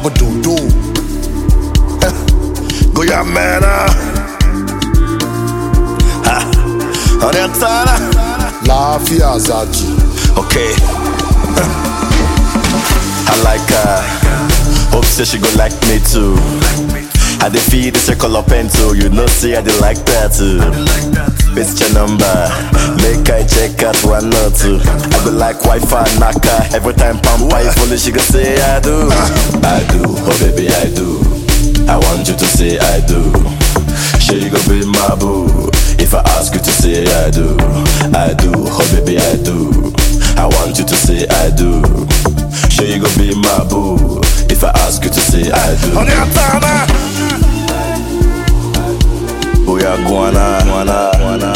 Abadodo. Go ya man. On your tana. Lafia Zaki. Okay. I like her. Hope say she go like me too. I dey feed the circle up and too. You know see I dey like that too. It's your number. Make I check out 1 or 2. I go like Wi-Fi knocker. Every time pampa if only she go say I do. I do, oh baby I do. I want you to say I do. She go be my boo. If I ask you to say I do, oh baby I do. I want you to say I do. She go be my boo. If I ask you to say I do. On your tana. Oh yeah, guana.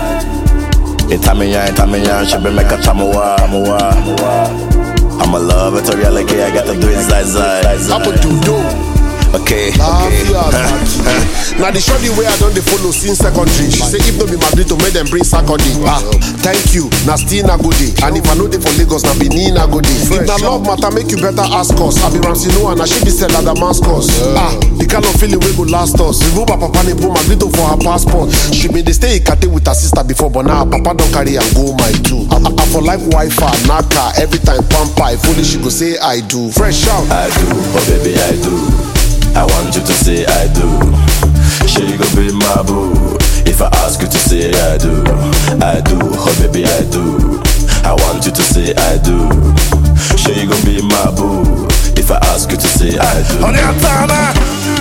Itamiya, she be make a chamuwa. I'm a love it, reality, I gotta do it zai. Abadodo. Okay. Now the shorty way I don't follow since secondary. She say if no be Madrid to make them bring Sakodi. Thank you. Now still na go day. And if I know they for Lagos, now Benin na go day. If na love matter, make you better ask us. I be Ramsey Noah, and she be Stella Damascus. The kind of feeling we go last us. Remove her papa name, put Madrid for her passport. She been they stay in Kate with her sister before, but now her papa don't carry and go my too. I for like Wi-Fi, Naka, every time pampa. If only she go say I do. Fresh out. I do, oh baby I do. I want you to say I do. She go be my boo. If I ask you to say I do, oh baby I do. I want you to say I do. She go be my boo. If I ask you to say I do. On your tana.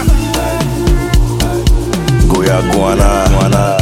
Go ya guana.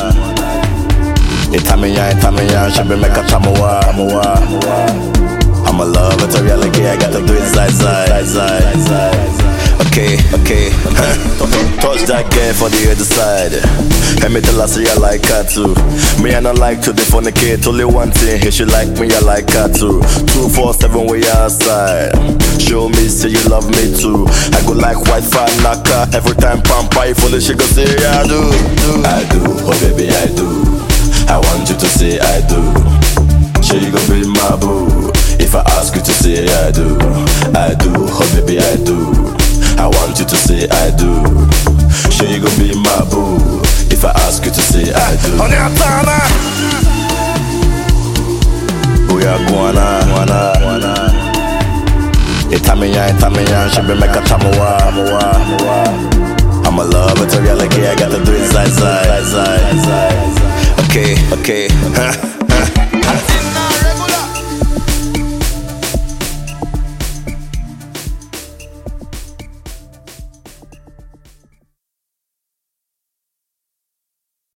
Itamiya, she be make a chamuwa. I'm a love it, reality, I gotta do it zai. Okay. Touch that girl for the other side. Let me tell her say I like her too. Me I not like to defornicate. Only one thing, if she like me, I like her too. 247 way outside. Show me say you love me too. I go like Wi-Fi knocker. Every time pampa if only she go say I do. I do, oh baby I do. I want you to say I do. She go be my boo. If I ask you to say I do, oh baby I do. I want you to say I do. She gon' be my boo. If I ask you to say I do. On your tana. Oh yeah, guana. Itamiya, she be make a chamuwa. I'm a love it, reality, I gotta do it zai. Okay.